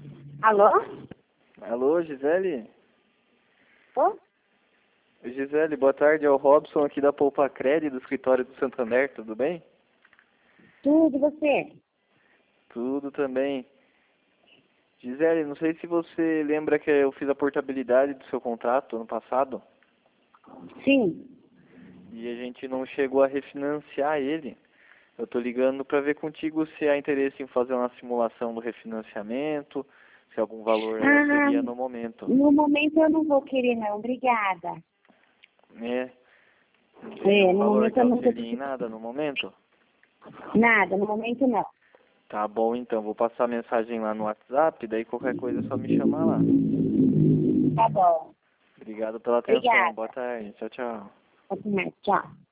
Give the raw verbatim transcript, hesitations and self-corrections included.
Alô? Alô, Gisele? Ô? Gisele, boa tarde. É o Robson aqui da Poupa Cred, do escritório do Santander, tudo bem? Tudo, e você? Tudo também. Gisele, não sei se você lembra que eu fiz a portabilidade do seu contrato ano passado Sim. e a gente não chegou a refinanciar ele. Eu tô ligando para ver contigo se há interesse em fazer uma simulação do refinanciamento, se algum valor Ah, seria no momento. no momento eu não vou querer não, obrigada. É, não tem É, nenhum no valor momento que eu não tô auxilie em nada no momento? nada, no momento não. Tá bom, então. Vou passar a mensagem lá no WhatsApp, daí qualquer coisa é só me chamar lá. Tá bom. Obrigado pela atenção. Boa Obrigada. tarde. Tchau, tchau. Até mais, tchau.